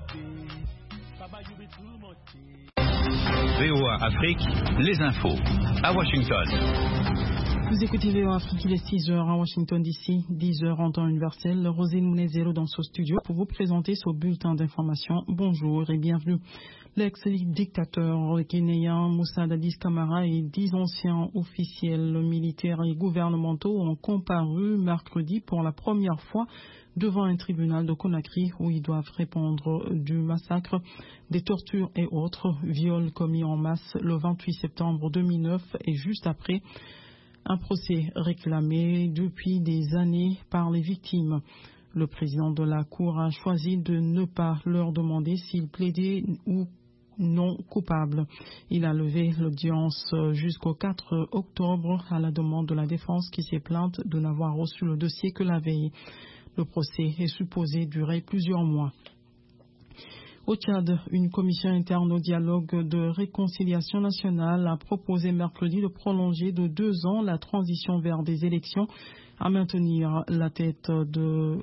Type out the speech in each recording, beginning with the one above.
VOA Afrique, les infos, à Washington. Vous écoutez VOA Afrique, il est 6h à Washington DC, 10h en temps universel. Rosine Mounezero dans ce studio pour vous présenter ce bulletin d'information. Bonjour et bienvenue. L'ex-dictateur kényan Moussa Dadis Camara et 10 anciens officiels militaires et gouvernementaux ont comparu mercredi pour la première fois devant un tribunal de Conakry où ils doivent répondre du massacre, des tortures et autres viols commis en masse le 28 septembre 2009 et juste après un procès réclamé depuis des années par les victimes. Le président de la Cour a choisi de ne pas leur demander s'ils plaidaient ou non coupables. Il a levé l'audience jusqu'au 4 octobre à la demande de la défense qui s'est plainte de n'avoir reçu le dossier que la veille. Le procès est supposé durer plusieurs mois. Au Tchad, une commission interne au dialogue de réconciliation nationale a proposé mercredi de prolonger de 2 ans la transition vers des élections à maintenir à la tête de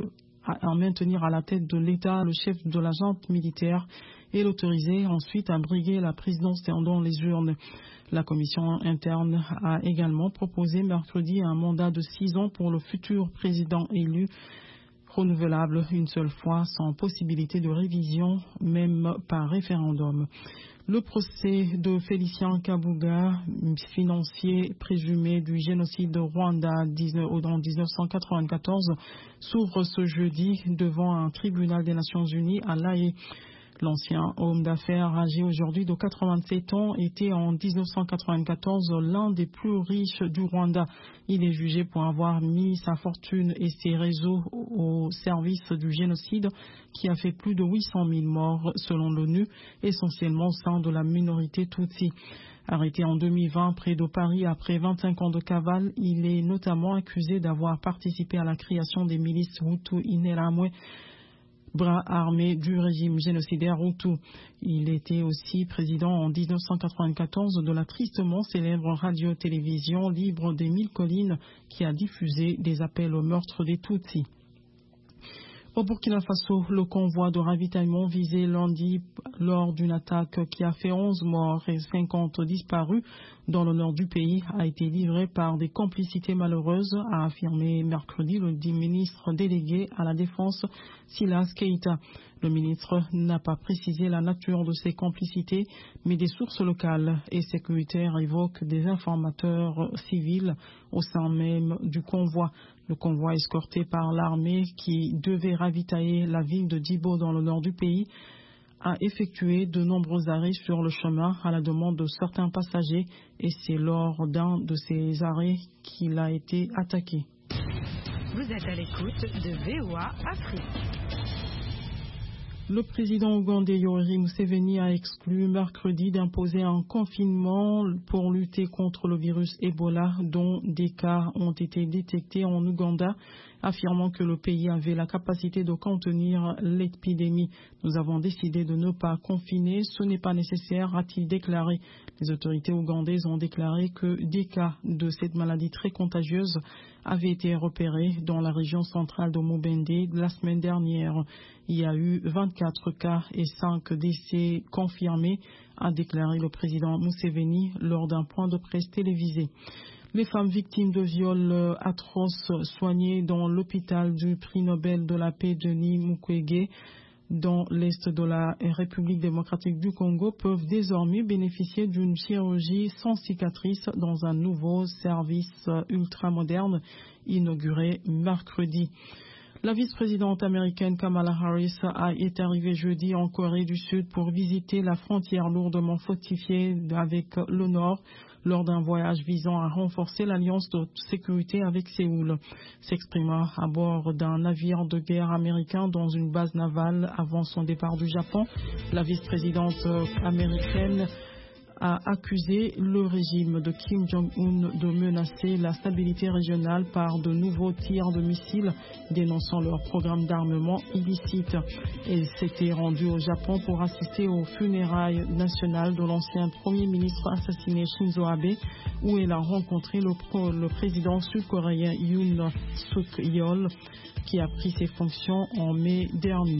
l'État le chef de la junte militaire et l'autoriser ensuite à briguer la présidence dans les urnes. La commission interne a également proposé mercredi un mandat de 6 ans pour le futur président élu, renouvelable une seule fois sans possibilité de révision, même par référendum. Le procès de Félicien Kabuga, financier présumé du génocide de Rwanda en 1994, s'ouvre ce jeudi devant un tribunal des Nations Unies à La Haye. L'ancien homme d'affaires âgé aujourd'hui de 87 ans était en 1994 l'un des plus riches du Rwanda. Il est jugé pour avoir mis sa fortune et ses réseaux au service du génocide qui a fait plus de 800 000 morts selon l'ONU, essentiellement au sein de la minorité Tutsi. Arrêté en 2020 près de Paris après 25 ans de cavale, il est notamment accusé d'avoir participé à la création des milices Hutu Imbonerakure, bras armé du régime génocidaire Hutu. Il était aussi président en 1994 de la tristement célèbre radio-télévision Libre des 1000 collines qui a diffusé des appels au meurtre des Tutsis. Au Burkina Faso, le convoi de ravitaillement visé lundi lors d'une attaque qui a fait 11 morts et 50 disparus dans le nord du pays a été livré par des complicités malheureuses, a affirmé mercredi le ministre délégué à la Défense, Silas Keita. Le ministre n'a pas précisé la nature de ces complicités, mais des sources locales et sécuritaires évoquent des informateurs civils au sein même du convoi. Le convoi escorté par l'armée qui devait ravitailler la ville de Dibo dans le nord du pays a effectué de nombreux arrêts sur le chemin à la demande de certains passagers et c'est lors d'un de ces arrêts qu'il a été attaqué. Vous êtes à l'écoute de VOA Afrique. Le président ougandais Yoweri Museveni a exclu mercredi d'imposer un confinement pour lutter contre le virus Ebola dont des cas ont été détectés en Ouganda, affirmant que le pays avait la capacité de contenir l'épidémie. Nous avons décidé de ne pas confiner, ce n'est pas nécessaire, a-t-il déclaré. Les autorités ougandaises ont déclaré que des cas de cette maladie très contagieuse avaient été repérés dans la région centrale de Mubende la semaine dernière. Il y a eu 24 cas et 5 décès confirmés, a déclaré le président Museveni lors d'un point de presse télévisé. Les femmes victimes de viols atroces soignées dans l'hôpital du prix Nobel de la paix Denis Mukwege dans l'est de la République démocratique du Congo peuvent désormais bénéficier d'une chirurgie sans cicatrice dans un nouveau service ultramoderne inauguré mercredi. La vice-présidente américaine Kamala Harris est arrivée jeudi en Corée du Sud pour visiter la frontière lourdement fortifiée avec le Nord lors d'un voyage visant à renforcer l'alliance de sécurité avec Séoul. S'exprimant à bord d'un navire de guerre américain dans une base navale avant son départ du Japon, la vice-présidente américaine a accusé le régime de Kim Jong-un de menacer la stabilité régionale par de nouveaux tirs de missiles, dénonçant leur programme d'armement illicite. Elle s'était rendue au Japon pour assister aux funérailles nationales de l'ancien Premier ministre assassiné Shinzo Abe, où elle a rencontré le président sud-coréen Yoon Suk-yeol, qui a pris ses fonctions en mai dernier.